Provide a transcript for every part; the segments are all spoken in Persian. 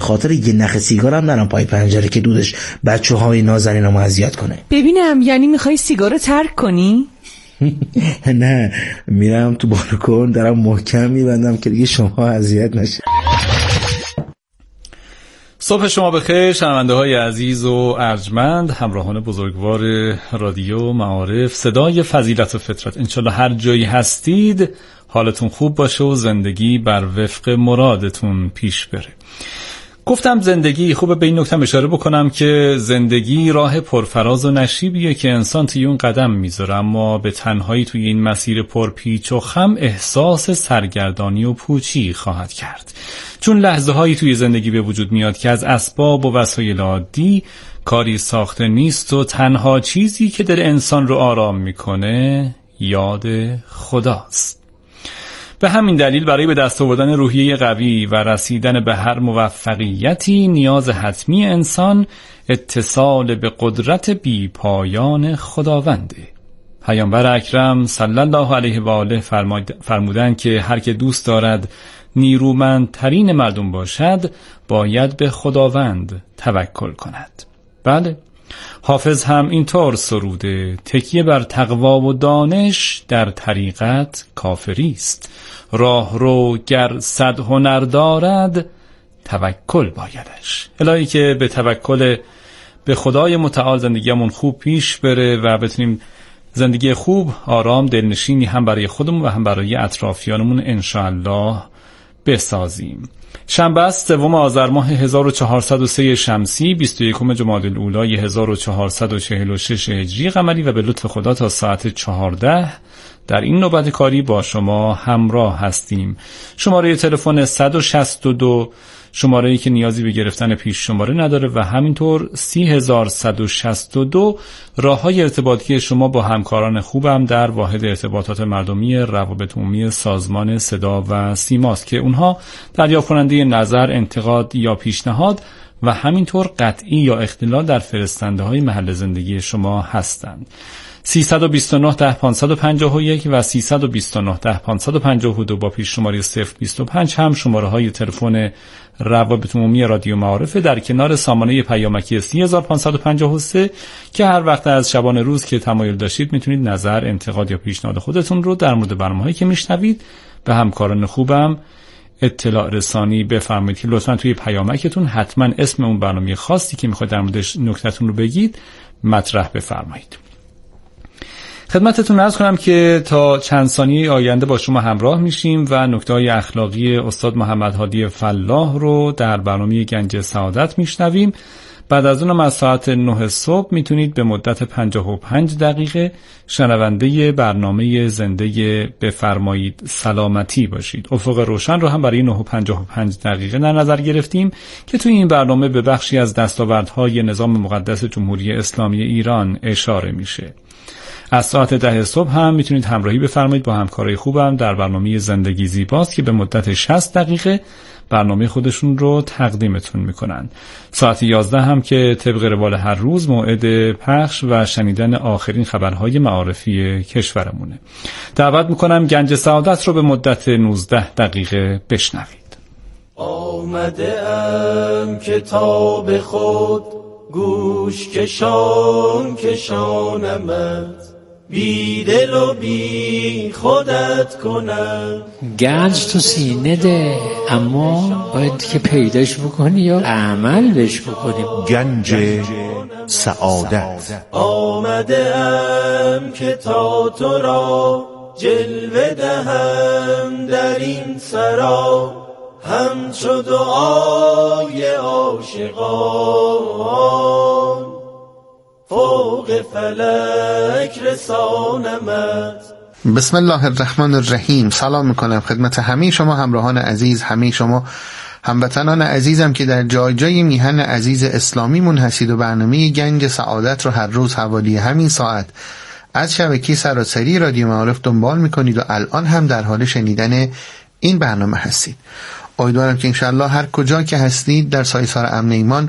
خاطر یه نخ سیگار هم نرم پای پنجره که دودش بچه‌های نازنینم اذیت کنه. ببینم یعنی میخوای سیگارو ترک کنی؟ نه، میرم تو بالکن دارم محکم میبندم که دیگه شما اذیت نشه. صبح شما بخیر شنونده های عزیز و ارجمند، همراهان بزرگوار رادیو معارف صدای فضیلت و فطرت. انشالله هر جایی هستید حالتون خوب باشه و زندگی بر وفق مرادتون پیش بره. گفتم زندگی خوبه به این نکته اشاره بکنم که زندگی راه پرفراز و نشیبیه که انسان توی اون قدم میذاره، اما به تنهایی توی این مسیر پرپیچ و خم احساس سرگردانی و پوچی خواهد کرد، چون لحظه هایی توی زندگی به وجود میاد که از اسباب و وسایل عادی کاری ساخته نیست و تنها چیزی که دل انسان رو آرام میکنه یاد خداست. به همین دلیل برای به دست آوردن روحیه قوی و رسیدن به هر موفقیتی نیاز حتمی انسان اتصال به قدرت بی پایان خداونده. پیامبر اکرم صلی الله علیه و آله فرمودند که هر که دوست دارد نیرومندترین مردم باشد باید به خداوند توکل کند. بله، حافظ هم اینطور سروده: تکیه بر تقوا و دانش در طریقت کافری است، راه رو گر صد هنر دارد توکل بایدش. الهی که به توکل به خدای متعال زندگیمون خوب پیش بره و بتونیم زندگی خوب، آرام، دلنشینی هم برای خودمون و هم برای اطرافیانمون انشاءالله بسازیم. شنبه است، 3 آذر ماه 1403 شمسی، 21 جمادی الاولی 1446 هجری قمری و به لطف خدا تا ساعت 14 در این نوبت کاری با شما همراه هستیم. شماره تلفن 162 شماره‌ای که نیازی به گرفتن پیش شماره نداره و همینطور 30162 راه‌های ارتباطی شما با همکاران خوبم در واحد ارتباطات مردمی روابط عمومی سازمان صدا و سیماست که اونها دریافت کننده نظر، انتقاد یا پیشنهاد و همینطور قطعی یا اختلال در فرستنده‌های محل زندگی شما هستند. 329 10 551 و 329 10 552 با پیش شماره 025 هم شماره های تلفن روابط عمومی رادیو معارف در کنار سامانه پیامکی 3553 که هر وقت از شبانه روز که تمایل داشتید میتونید نظر، انتقاد یا پیشنهاد خودتون رو در مورد برنامه‌هایی که میشنوید به همکاران خوبم اطلاع رسانی بفرمایید که لطفاً توی پیامکتون حتما اسم اون برنامه خاصی که میخواید در موردش نکته‌تون رو بگید مطرح بفرمایید. خدمتتون عرض کنم که تا چند ثانیه آینده با شما همراه میشیم و نکته‌های اخلاقی استاد محمد هادی فلاح رو در برنامه گنج سعادت میشنویم. بعد از اونم از ساعت 9 صبح میتونید به مدت 55 دقیقه شنونده برنامه زنده بفرمایید سلامتی باشید. افق روشن رو هم برای 9:55 دقیقه در نظر گرفتیم که توی این برنامه به بخشی از دستاوردهای نظام مقدس جمهوری اسلامی ایران اشاره میشه. از ساعت 10 صبح هم میتونید همراهی بفرمایید با همکارای خوبم در برنامه زندگی زیباست که به مدت 60 دقیقه برنامه خودشون رو تقدیمتون میکنن. ساعت 11 هم که طبق روال هر روز موعد پخش و شنیدن آخرین خبرهای معارفی کشورمونه. دعوت میکنم گنج سعادت رو به مدت 19 دقیقه بشنوید. آمده ام کتاب خود گوش کشانمت، بی دل و بی خودت کنم. گنج تو سینه ده، اما باید که پیداش بکنی یا عملش بکنی. گنج سعادت. آمده ام که تا تو را جلوه دهم در این سرا، همچو دعای عاشقان فوق فلک رسانمت. بسم الله الرحمن الرحیم. سلام میکنم خدمت همه شما همراهان عزیز، همه شما هموطنان عزیزم که در جای جای میهن عزیز اسلامیمون هستید و برنامه گنج سعادت رو هر روز حوالی همین ساعت از شبکه سراسری رادیو معارف دنبال میکنید و الان هم در حال شنیدن این برنامه هستید. امیدوارم که انشالله هر کجا که هستید در سایسار امن ایمان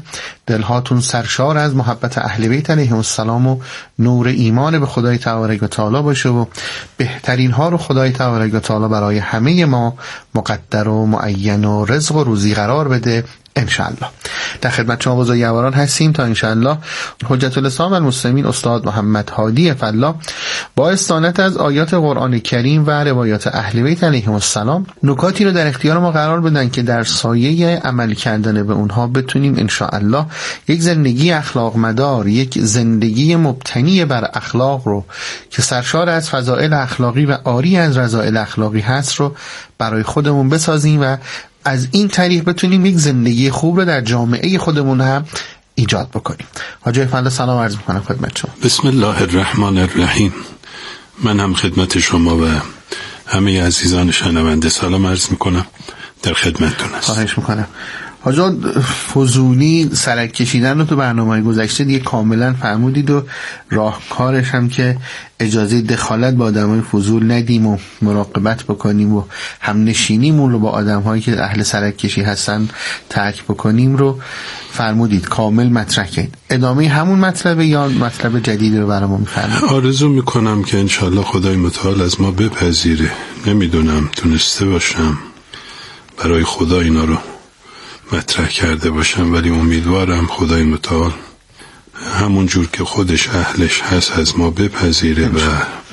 دلهاتون سرشار از محبت اهل بیت علیهم السلام و نور ایمان به خدای تبارک و تعالی باشه و بهترین ها رو خدای تبارک و تعالی برای همه ما مقدر و معین و رزق و روزی قرار بده انشاءالله. در خدمت شما بزرگواران هستیم تا انشاءالله حجت الاسلام و المسلمین استاد محمد هادی فلا با استعانت از آیات قرآن کریم و روایات اهل بیت علیهم السلام نکاتی رو در اختیار ما قرار بدن که در سایه عمل کردن به اونها بتونیم انشاءالله یک زندگی اخلاق مدار، یک زندگی مبتنی بر اخلاق رو که سرشار از فضائل اخلاقی و عاری از رذائل اخلاقی هست رو برای خودمون بسازیم و از این طریق بتونیم یک زندگی خوب رو در جامعه خودمون هم ایجاد بکنیم. حاجی فضل سلام عرض میکنم خدمت شما. بسم الله الرحمن الرحیم. من هم خدمت شما و همه عزیزان شنونده سلام عرض میکنم، در خدمتتون هستم. خواهش میکنم. حاجی فضولی سرک کشیدن رو تو برنامه گذشته دیگه کاملا فرمودید و راهکارش هم که اجازه دخالت با آدمای فضول ندیم و مراقبت بکنیم و هم نشینیمون رو با آدم‌هایی که اهل سرک کشی هستن ترک بکنیم رو فرمودید، کامل مطرح کردید. ادامه همون مطلب یا مطلب جدید رو برامون می‌فرمایید؟ آرزو میکنم که انشالله خدای متعال از ما بپذیره. نمیدونم تونسته باشم برای خدا اینا رو مطرح کرده باشم، ولی امیدوارم خدای متعال همون جور که خودش اهلش هست از ما بپذیره و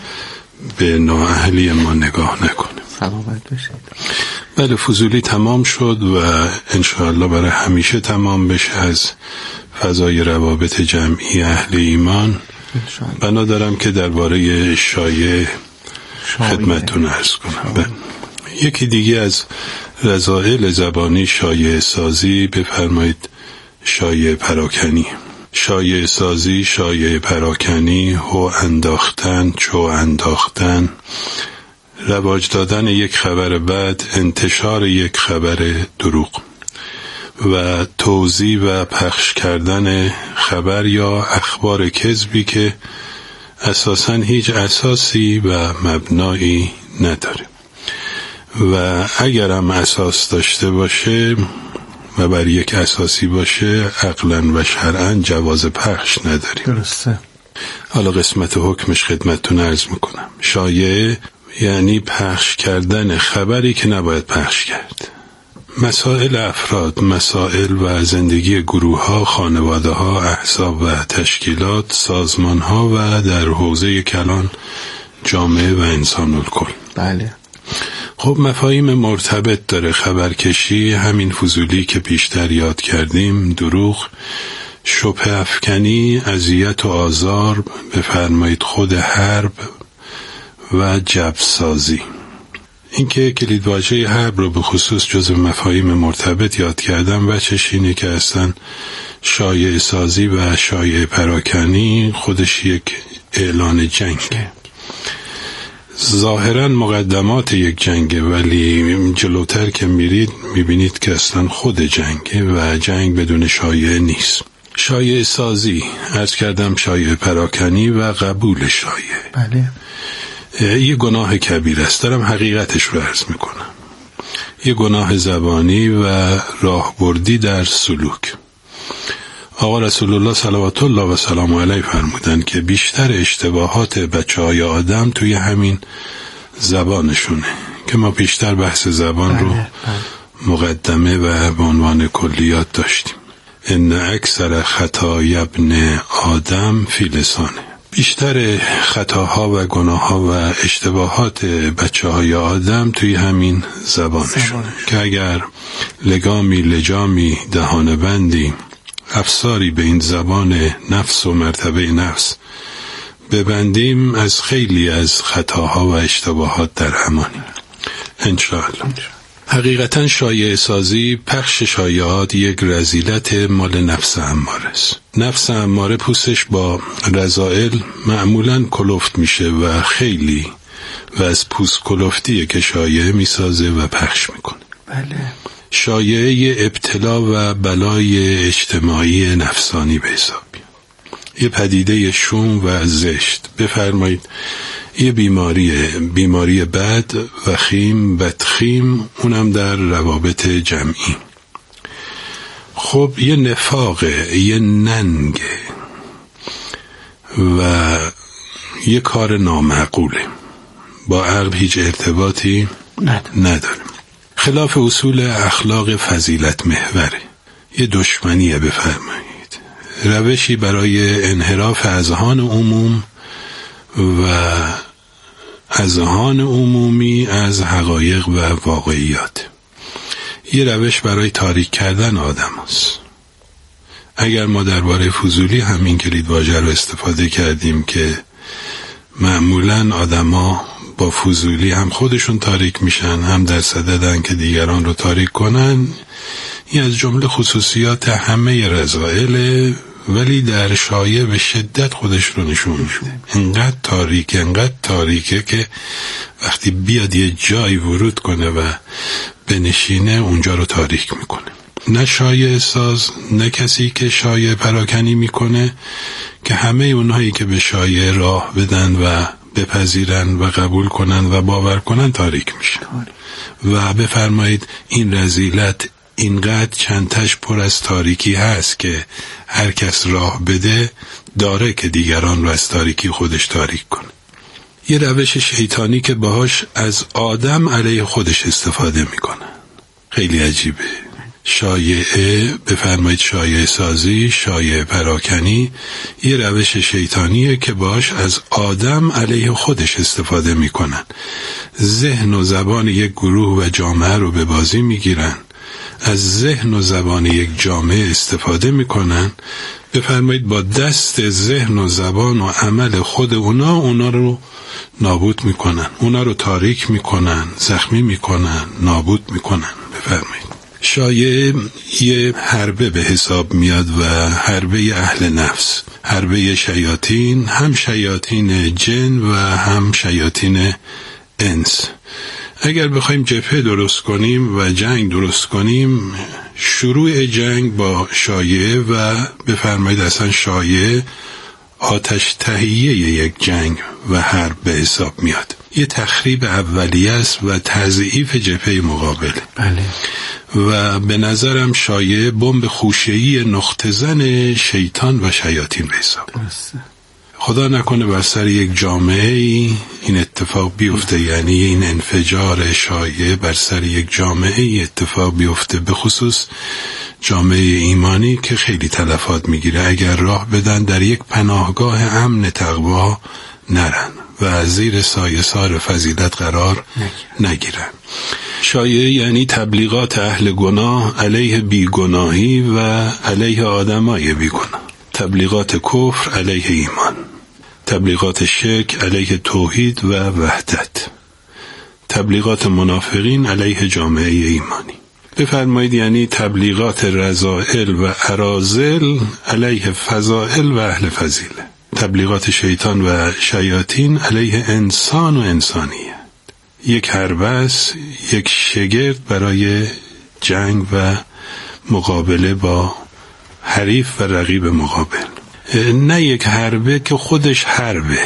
به نااهلی ما نگاه نکنه. سلامت باشید. بله، فضولی تمام شد و انشاءالله برای همیشه تمام بشه از فضای روابط جمعی اهل ایمان. بنا دارم که درباره شایعه خدمتتون عرض کنم. یکی دیگه از رذائل زبانی شایعه سازی بفرمایید شایعه پراکنی. شایعه سازی، شایعه پراکنی، هو انداختن، چو انداختن، رواج دادن یک خبر بد، انتشار یک خبر دروغ و توزیع و پخش کردن خبر یا اخبار کذبی که اساساً هیچ اساسی و مبنایی نداره و اگر هم اساس داشته باشه و بر یک اساسی باشه عقلاً و شرعاً جواز پخش نداریم. درسته. حالا قسمت حکمش خدمتتون عرض میکنم. شایعه یعنی پخش کردن خبری که نباید پخش کرد. مسائل افراد، مسائل و زندگی گروه ها، خانواده ها، احزاب و تشکیلات، سازمان ها و در حوزه کلان جامعه و انسان الکل. بله. خب مفاهیم مرتبط داره خبرکشی، همین فضولی که پیشتر یاد کردیم، دروغ، شبهه افکنی، اذیت و آزار، بفرمایید خود حرب و جبسازی. این که کلیدواژه حرب رو به خصوص جزو مفاهیم مرتبط یاد کردم وجهش اینه که اصلا شایعه سازی و شایعه پراکنی خودش یک اعلان جنگه، ظاهرا مقدمات یک جنگه، ولی جلوتر که میرید میبینید که اصلا خود جنگه و جنگ بدون شایعه نیست. شایعه سازی، عرض کردم شایعه پراکنی و قبول شایعه. بله. یه گناه کبیر است، دارم حقیقتش رو عرض میکنم. یه گناه زبانی و راهبردی در سلوک. آقا رسول الله صلوات الله و سلام علیه فرمودن که بیشتر اشتباهات بچه‌های آدم توی همین زبانشونه که ما بیشتر بحث زبان رو مقدمه و به عنوان کلیات داشتیم. ان اکثر خطای ابن آدم فی لسانه. بیشتر خطاها و گناهها و اشتباهات بچه‌های آدم توی همین زبانشونه که اگر لگامی لجامی دهان بندی افساری به این زبان نفس و مرتبه نفس ببندیم از خیلی از خطاها و اشتباهات در امانیم انشاءالله. حقیقتا شایعه سازی، پخش شایعات یک رذیلت مال نفس اماره است. نفس اماره پوستش با رذائل معمولاً کلفت میشه و خیلی و از پوست کلفتیه که شایعه میسازه و پخش میکنه. بله. شایعه ابتلا و بلای اجتماعی نفسانی به حساب یه پدیده شوم و زشت. بفرمایید یه بیماری بد وخیم بدخیم، اونم در روابط جمعی. خب یه نفاقه، یه ننگه و یه کار نامعقوله، با عقل هیچ ارتباطی نداریم، خلاف اصول اخلاق فضیلت محوره، یه دشمنیه بفرمایید، روشی برای انحراف اذهان عموم و اذهان عمومی از حقایق و واقعیات، یه روش برای تاریک کردن آدم هست. اگر ما درباره فضولی همین کلیدواژه رو استفاده کردیم که معمولاً آدما با فضولی هم خودشون تاریک میشن، هم در صددن که دیگران رو تاریک کنن، این از جمله خصوصیات همه رذائل، ولی در شایعه به شدت خودش رو نشون میده. انقدر تاریکه که وقتی بیاد یه جای ورود کنه و بنشینه اونجا رو تاریک میکنه. نه شایعه ساز، نه کسی که شایعه پراکنی میکنه، که همه اونهایی که به شایعه راه بدن و بپذیرن و قبول کنن و باور کنن تاریک میشن. و بفرمایید این رذیلت اینقدر چندتش پر از تاریکی هست که هر کس راه بده داره که دیگران رو از تاریکی خودش تاریک کنه. یه روش شیطانی که باهاش از آدم علیه خودش استفاده میکنن. خیلی عجیبه. شایعه، بفرمایید شایعه سازی، شایعه پراکنی، یه روش شیطانیه که باهاش از آدم علیه خودش استفاده میکنن. ذهن و زبان یک گروه و جامعه رو به بازی میگیرن، از ذهن و زبان یک جامعه استفاده میکنن، بفرمایید با دست ذهن و زبان و عمل خود اونا رو نابود میکنن، اونا رو تاریک میکنن، زخمی میکنن، نابود میکنن. بفرمایید شایعه یه حربه به حساب میاد و حربه اهل نفس، حربه شیاطین، هم شیاطین جن و هم شیاطین انس. اگر بخوایم جبهه درست کنیم و جنگ درست کنیم، شروع جنگ با شایعه و بفرمایید اصلا شایعه آتش تهیه یک جنگ و حرب به حساب میاد. یه تخریب اولیه است و تضعیف جبهه مقابله. بله. و به نظرم شایعه بمب خوشه‌ای نقطه زن شیطان و شیاطین به حساب. خدا نکنه بر سر یک جامعه این اتفاق بیفته، یعنی این انفجار شایعه بر سر یک جامعه اتفاق بیفته، به خصوص جامعه ایمانی که خیلی تلفات میگیره اگر راه بدن در یک پناهگاه امن تقوا نرن و زیر سایه سار فضیلت قرار نگیرن. شایعه یعنی تبلیغات اهل گناه علیه بیگناهی و علیه آدمای بیگناه، تبلیغات کفر علیه ایمان، تبلیغات شرک علیه توحید و وحدت، تبلیغات منافقین علیه جامعه ایمانی. بفرمایید یعنی تبلیغات رذائل و اراذل علیه فضائل و اهل فضیله، تبلیغات شیطان و شیاطین علیه انسان و انسانیت. یک حربس، یک شگرد برای جنگ و مقابله با حریف و رقیب مقابل. نه یک حربه که خودش حربه،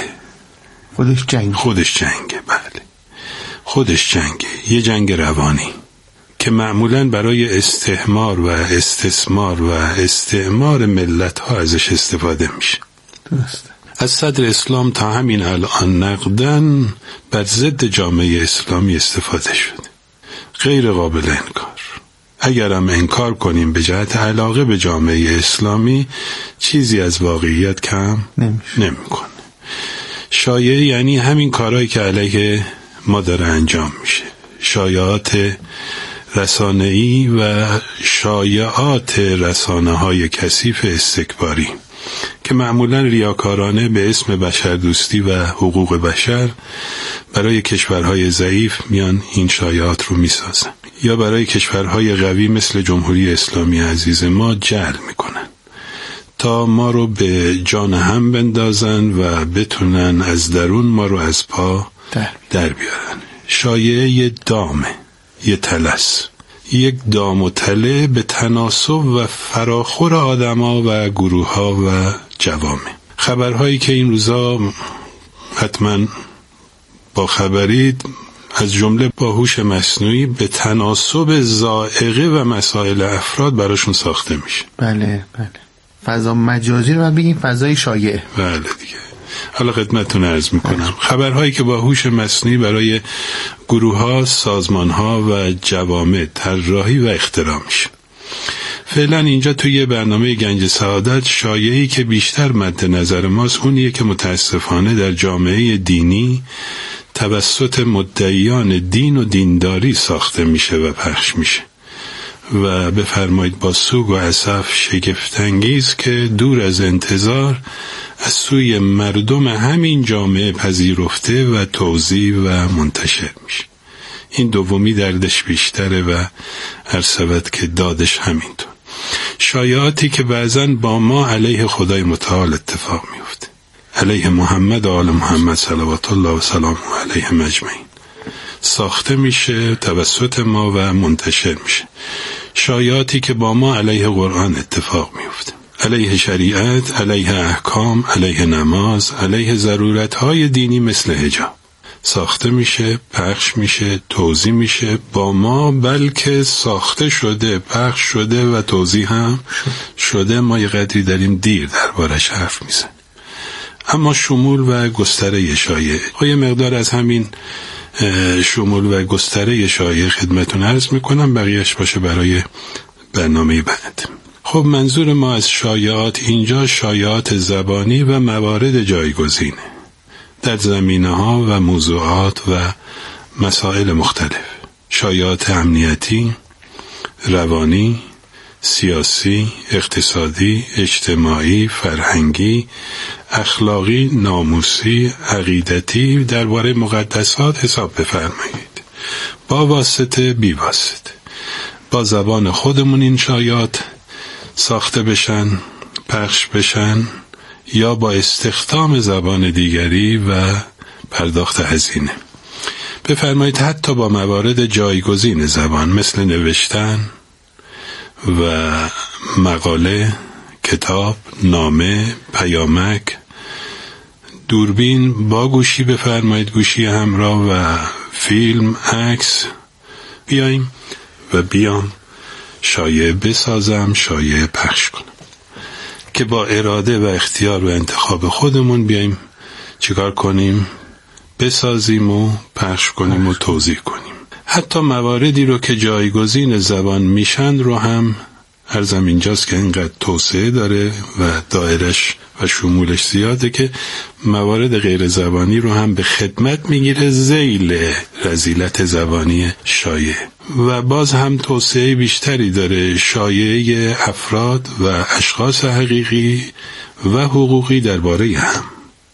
خودش جنگه. بله، خودش جنگه، یه جنگ روانی که معمولاً برای استحمار و استثمار و استعمار ملت ها ازش استفاده میشه. درسته. از صدر اسلام تا همین الان نقدن بر ضد جامعه اسلامی استفاده شده، غیر قابل انکار. اگر هم انکار کنیم به جهت علاقه به جامعه اسلامی، چیزی از واقعیت کم نمیکنه. شایعه یعنی همین کارهایی که علیه ما داره انجام میشه، شایعات رسانه‌ای و شایعات رسانه‌های کثیف استکباری که معمولاً ریاکارانه به اسم بشردوستی و حقوق بشر برای کشورهای ضعیف میان این شایعات رو میسازن، یا برای کشورهای قوی مثل جمهوری اسلامی عزیز ما جعل میکنن تا ما رو به جان هم بندازن و بتونن از درون ما رو از پا در بیارن. شایعه یه دامه، یه تلس، یک دام و تله به تناسب و فراخور آدما و گروه ها و جوامع. خبرهایی که این روزا حتما با خبرید از جمله با هوش مصنوعی به تناسب ذائقه و مسائل افراد براشون ساخته میشه. بله. فضا مجازی رو بگیم فضای شایع. بله دیگه. حالا خدمتتون عرض میکنم خبرهایی که با هوش مصنوعی برای گروه‌ها، سازمان‌ها و جوامع طراحی و اختراع میشه. فعلا اینجا توی برنامه گنج سعادت شایعی که بیشتر مد نظر ماست اونیه که متاسفانه در جامعه دینی توسط مدعیان دین و دینداری ساخته میشه و پخش میشه و بفرمایید با سوگ و اسف شگفت‌انگیز که دور از انتظار از سوی مردم همین جامعه پذیرفته و توزیع و منتشر میشه. این دومی دردش بیشتره و هر که دادش همینطور. شایعاتی که بعضن با ما علیه خدای متعال اتفاق میفته، علیه محمد و آل محمد صلوات الله و سلام علیه مجمعین ساخته میشه توسط ما و منتشر میشه. شایعاتی که با ما علیه قرآن اتفاق میفته، علیه شریعت، علیه احکام، علیه نماز، علیه ضرورتهای دینی مثل حجاب ساخته میشه، پخش میشه، توزیع میشه با ما، بلکه ساخته شده، پخش شده و توزیع هم شده. ما یه قدری داریم دیر دربارش حرف میزنیم. اما شمول و گستره شایعه، یه مقدار از همین شمول و گستره شایعه خدمتون عرض میکنم، بقیهش باشه برای برنامه بعد. خب منظور ما از شایعات اینجا شایعات زبانی و موارد جایگزینه در زمینه‌ها و موضوعات و مسائل مختلف. شایعات امنیتی، روانی، سیاسی، اقتصادی، اجتماعی، فرهنگی، اخلاقی، ناموسی، عقیدتی، درباره مقدسات حساب بفرمایید. با واسطه، بی واسطه. با زبان خودمون این شایعات ساخته بشن، پخش بشن، یا با استخدام زبان دیگری و پرداخت هزینه. بفرمایید حتی با موارد جایگزین زبان مثل نوشتن و مقاله، کتاب، نامه، پیامک، دوربین با گوشی بفرمایید، گوشی همراه و فیلم، عکس، بیام شایعه بسازم، شایعه پخش کنم که با اراده و اختیار و انتخاب خودمون بیایم چیکار کنیم؟ بسازیم و پخش کنیم و توزیع کنیم. حتی مواردی رو که جایگزین زبان میشن رو هم عرضم اینجاست که اینقدر توسعه داره و دایرش و شمولش زیاده که موارد غیر زبانی رو هم به خدمت میگیره ذیل رذیلت زبانی شایعه. و باز هم توسعه بیشتری داره شایعه افراد و اشخاص حقیقی و حقوقی درباره هم،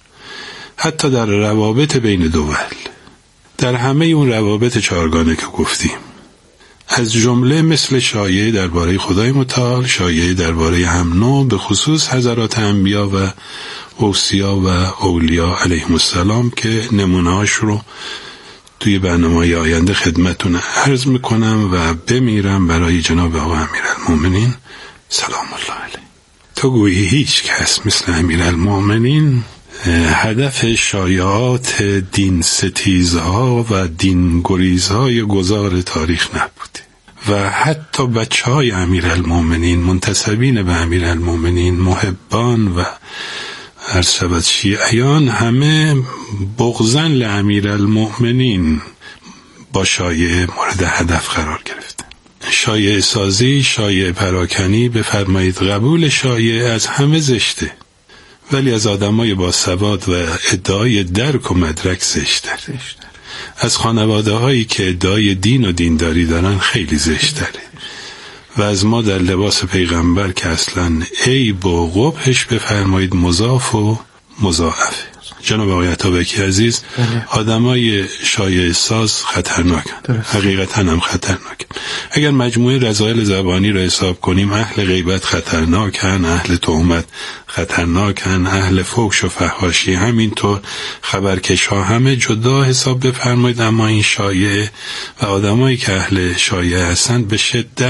حتی در روابط بین دول، در همه اون روابط چهارگانه که گفتیم، از جمله مثل شایعه درباره خدای متعال، شایعه درباره هم نوع، به خصوص حضرات انبیا و اوصیا و اولیا علیهم السلام که نمونه‌هاش رو توی برنامه‌های آینده خدمتتون عرض میکنم و بمیرم برای جناب آقا امیرالمومنین سلام الله علیه. تو گویی هیچ کس مثل امیرالمومنین هدف شایعات دین ستیزها و دین گریزهای گذار تاریخ نبوده و حتی بچهای امیرالمومنین، منتسبین به امیرالمومنین، محبان و ارشد شیعیان همه بغضاً لأمیرالمومنین با شایعه مورد هدف قرار گرفته. شایعه سازی، شایعه پراکنی، بفرمایید قبول شایعه از همه زشته، ولی از آدمای با سواد و ادعای درک و مدرک زشت‌تر. از خانواده هایی که ادعای دین و دینداری دارن خیلی زشت‌تره و از ما در لباس پیغمبر که اصلا عیب و قبحش بفرمایید مضاف و مضاعفه. جناب آقای عطابکی عزیز، آدمای شایعه ساز خطرناکن، حقیقتا هم خطرناکن. اگر مجموعه رذایل زبانی را حساب کنیم، اهل غیبت خطرناکن، اهل تهمت خطرناکن، اهل فحش و فحاشی همینطور، خبرکش ها همه جدا حساب بفرمایید. اما این شایعه و آدمایی که اهل شایعه هستند به شدت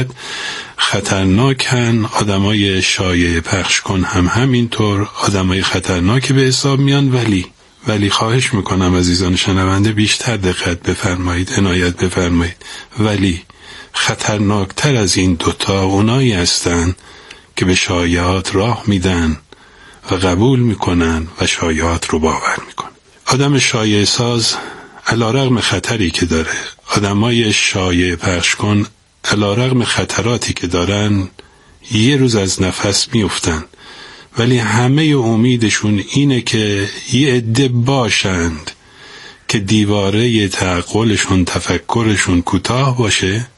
خطرناکن. آدمای شایعه پخش کن هم همینطور آدمای خطرناکی به حساب میان، ولی ولی خواهش میکنم عزیزان شنونده بیشتر دقت بفرمایید، عنایت بفرمایید. ولی خطرناکتر از این دوتا اونایی هستن که به شایعات راه میدن و قبول میکنن و شایعات رو باور میکنن. آدم شایعه ساز علیرغم خطری که داره، آدمای شایعه پخش کن علیرغم خطراتی که دارن یه روز از نفس میافتن، ولی همه امیدشون اینه که یه عده باشند که دیواره تعقلشون، تفکرشون کوتاه باشه،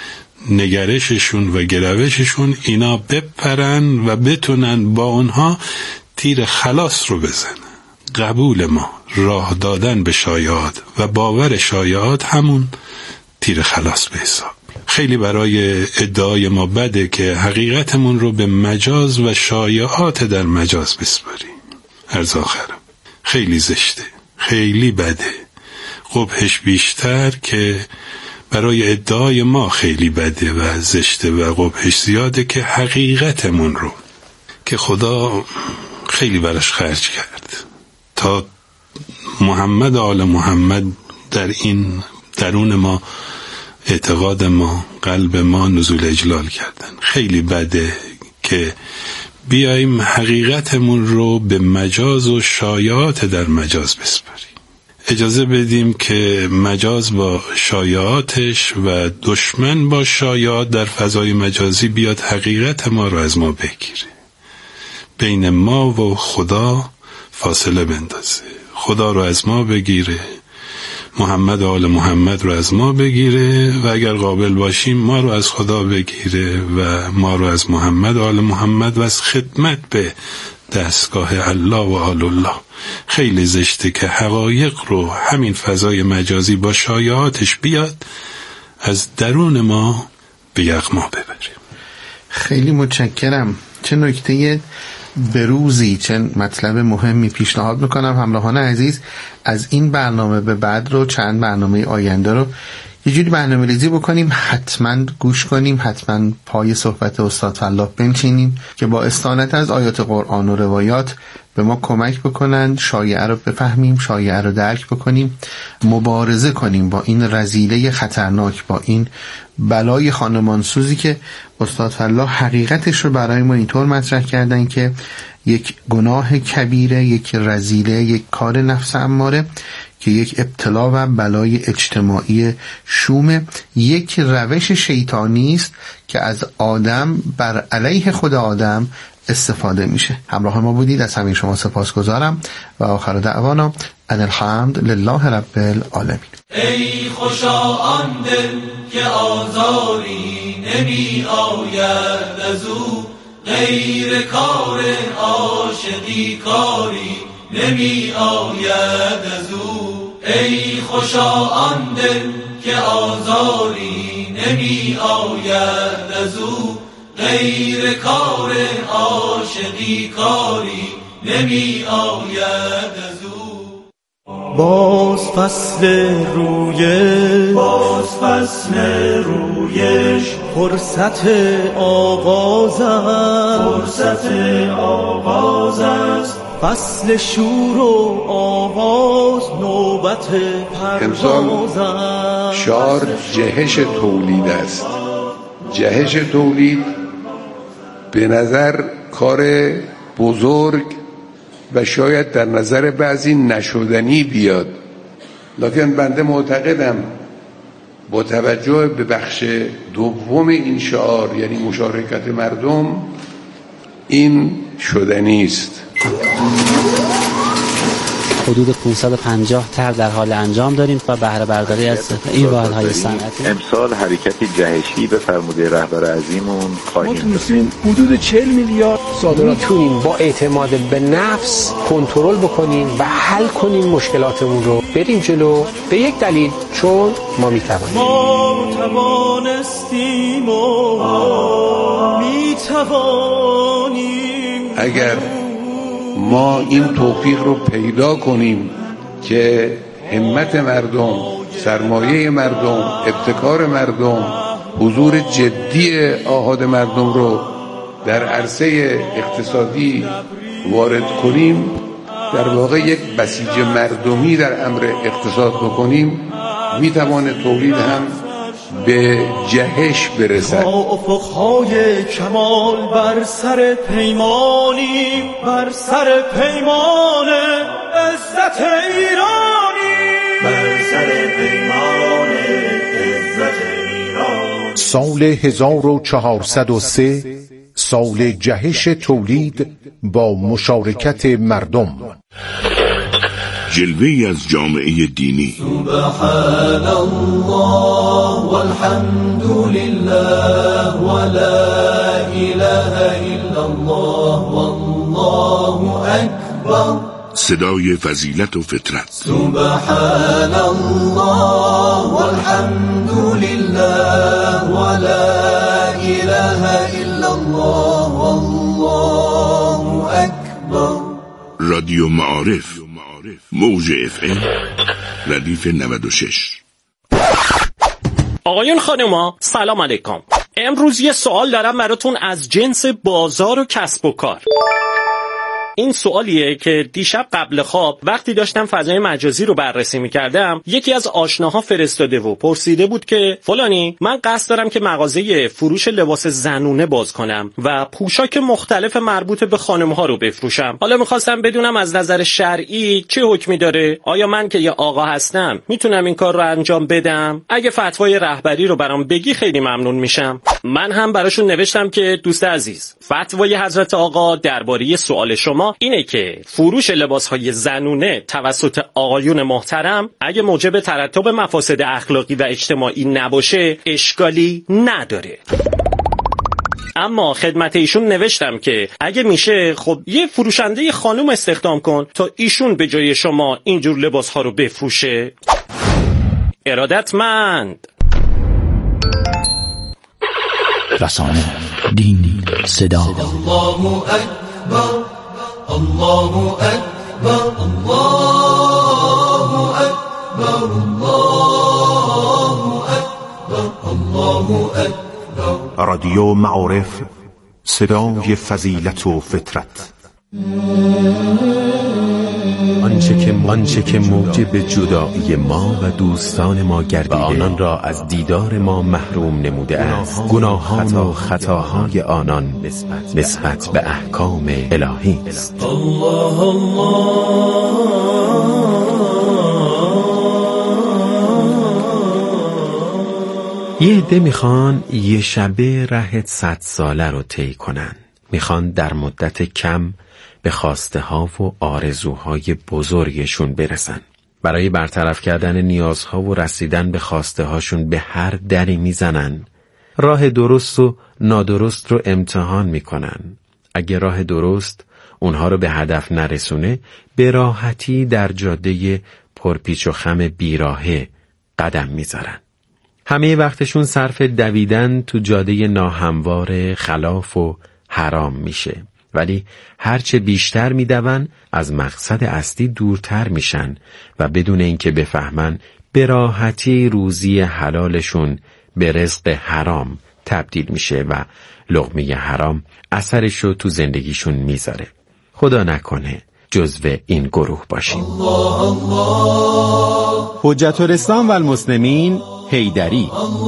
نگرششون و گروششون اینا بپرن و بتونن با اونها تیر خلاص رو بزنن. قبول ما، راه دادن به شایعات و باور شایعات همون تیر خلاص به حساب. خیلی برای ادعای ما بده که حقیقتمون رو به مجاز و شایعات در مجاز بسپاریم. عرض آخرم خیلی زشته، خیلی بده، قبحش بیشتر که برای ادعای ما خیلی بده و زشته و قبحش زیاده که حقیقتمون رو که خدا خیلی براش خرج کرد تا محمد آل محمد در این درون ما، اعتقاد ما، قلب ما نزول اجلال کردن. خیلی بده که بیاییم حقیقتمون رو به مجاز و شایعات در مجاز بسپاریم. اجازه بدیم که مجاز با شایعاتش و دشمن با شایعات در فضای مجازی بیاد حقیقت ما رو از ما بگیره، بین ما و خدا فاصله بندازه، خدا رو از ما بگیره، محمد آل محمد رو از ما بگیره و اگر قابل باشیم ما رو از خدا بگیره و ما رو از محمد آل محمد و از خدمت به دستگاه الله و آل الله. خیلی زشته که حقایق رو همین فضای مجازی با شایعاتش بیاد از درون ما به یغما ببریم. خیلی متشکرم. چه نکته بروزی، چه مطلب مهمی پیشنهاد میکنم همراهان عزیز از این برنامه به بعد رو، چند برنامه آینده رو یه جوری برنامه ریزی بکنیم، حتما گوش کنیم، حتما پای صحبت استاد فلاح بنشینیم که با استانت از آیات قرآن و روایات به ما کمک بکنن شایعه رو بفهمیم، شایعه رو درک بکنیم، مبارزه کنیم با این رذیله خطرناک، با این بلای خانمانسوزی که استاد فلاح حقیقتش رو برای ما اینطور مطرح کردن که یک گناه کبیره، یک رذیله، یک کار نفس اماره که یک ابتلا و بلای اجتماعی شومه، یک روش شیطانی است که از آدم بر علیه خود آدم استفاده میشه. همراه ما بودید، از همین شما سپاسگزارم و آخر دعوانا ان الحمد لله رب العالمین. ای خوشا آن دل که آزاری نمی آید از او، غیر کار عاشقی کاری نمی آید از او. ای خوشا آن دل که آزاری نمی آید از او، غیر کار عاشقی کاری نمی آید از او. باز فصل رویش فرصت آغاز است، فصل شور و آواز نوبت پرواز است. شعار جهش تولید است. جهش تولید به نظر کار بزرگ و شاید در نظر بعضی نشدنی بیاد، لکن بنده معتقدم با توجه به بخش دوم این شعار، یعنی مشارکت مردم، این شدنی است. حدود 550 طرح در حال انجام داریم و بهره برداری از این واحدهای صنعتی. امسال حرکتی جهشی به فرموده رهبر عظیمون خواهیم داشت. حدود 40 میلیارد صادرات میتونیم با اعتماد به نفس کنترل بکنیم و حل کنیم مشکلاتمون رو، بریم جلو. به یک دلیل، چون ما میتوانیم. ما توانستیم و میتوانیم. اگر ما این توفیق رو پیدا کنیم که همت مردم، سرمایه مردم، ابتکار مردم، حضور جدی آحاد مردم رو در عرصه اقتصادی وارد کنیم، در واقع یک بسیج مردمی در امر اقتصاد بکنیم، میتوانه تولید هم به جهش برسد. افقهای کمال بر سر پیمانی، بر سر پیمان عزت ایرانی، بر سر پیمان عزت ایرانی. سال 1403 سال جهش تولید با مشارکت مردم. جلوه‌ای از جامعه دینی. سبحان الله والحمد لله ولا اله الا الله والله اکبر. صدای فضیلت و فطرت. سبحان الله والحمد لله ولا اله الا الله والله اکبر. رادیو معارف، موج FM ردیف 96. آقایون خانوما سلام علیکم. امروز یه سوال دارم براتون از جنس بازار و کسب و کار. این سوالیه که دیشب قبل خواب وقتی داشتم فضای مجازی رو بررسی می‌کردم، یکی از آشناها فرستاده و پرسیده بود که فلانی، من قصد دارم که مغازه فروش لباس زنونه باز کنم و پوشاک مختلف مربوط به خانم‌ها رو بفروشم. حالا می‌خواستم بدونم از نظر شرعی چه حکمی داره؟ آیا من که یه آقا هستم میتونم این کار رو انجام بدم؟ اگه فتوای رهبری رو برام بگی خیلی ممنون میشم. من هم براشون نوشتم که دوست عزیز، فتوای حضرت آقا درباره سوال شما اینه که فروش لباسهای زنونه توسط آقایون محترم اگه موجب ترتب مفاسد اخلاقی و اجتماعی نباشه اشکالی نداره. اما خدمت ایشون نوشتم که اگه میشه خب یه فروشنده خانم استخدام کن تا ایشون به جای شما اینجور لباسها رو بفروشه. ارادتمند. رسانه، دین، صدا. الله اکبر، الله اکبر، الله اکبر، الله اکبر، الله اکبر. رادیو معارف، صدای فضیلت و فطرت. آنچه که موجب جدایی ما و دوستان ما گردیده و آنان را از دیدار ما محروم نموده است، گناهان و خطاهای آنان نسبت به احکام الهی است. الله الله. یه عده میخوان یه شبه ره 100 ساله رو طی کنن. میخوان در مدت کم به خواسته ها و آرزوهای بزرگشون برسن. برای برطرف کردن نیازها و رسیدن به خواسته هاشون به هر دری میزنن. راه درست و نادرست رو امتحان میکنن. اگه راه درست اونها رو به هدف نرسونه، به راحتی در جاده پرپیچ و خم بیراهه قدم میذارن. همه وقتشون صرف دویدن تو جاده ناهموار خلاف و حرام میشه. ولی هرچه بیشتر میدون از مقصد اصلی دورتر میشن و بدون اینکه بفهمن به راحتی روزی حلالشون به رزق حرام تبدیل میشه و لقمه حرام اثرشو تو زندگیشون میذاره. خدا نکنه جزو این گروه باشیم. حجت الاسلام و المسلمین حیدری.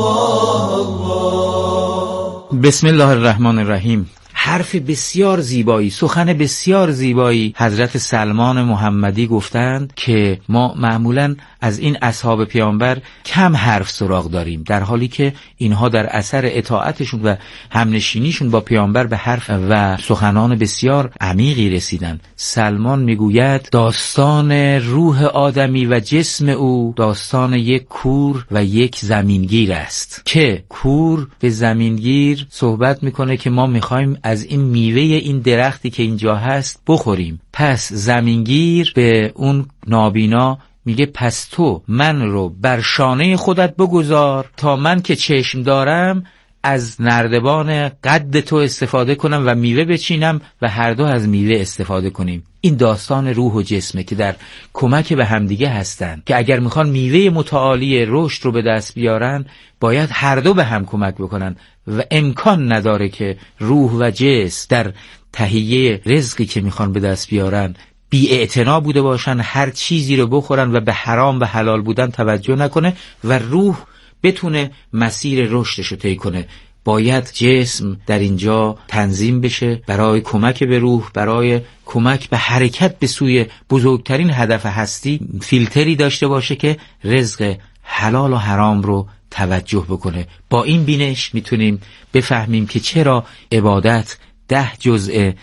بسم الله الرحمن الرحیم. حرف بسیار زیبایی، سخن بسیار زیبایی حضرت سلمان محمدی گفتند که ما معمولاً از این اصحاب پیامبر کم حرف سراغ داریم، در حالی که اینها در اثر اطاعتشون و همنشینیشون با پیامبر به حرف و سخنان بسیار عمیقی رسیدن. سلمان میگوید داستان روح آدمی و جسم او داستان یک کور و یک زمینگیر است که کور به زمینگیر صحبت میکنه که ما میخوایم از این میوه این درختی که اینجا هست بخوریم. پس زمینگیر به اون نابینا میگه پس تو من رو بر شانه خودت بگذار تا من که چشم دارم از نردبان قد تو استفاده کنم و میوه بچینم و هر دو از میوه استفاده کنیم. این داستان روح و جسمه که در کمک به همدیگه هستن که اگر میخوان میوه متعالی رشد رو به دست بیارن باید هر دو به هم کمک بکنن و امکان نداره که روح و جسم در تهیه رزقی که میخوان به دست بیارن بی‌اعتنا بوده باشن، هر چیزی رو بخورن و به حرام و حلال بودن توجه نکنه و روح بتونه مسیر رشدش رو طی کنه. باید جسم در اینجا تنظیم بشه برای کمک به روح، برای کمک به حرکت به سوی بزرگترین هدف هستی، فیلتری داشته باشه که رزق حلال و حرام رو توجه بکنه. با این بینش میتونیم بفهمیم که چرا عبادت 10 جزء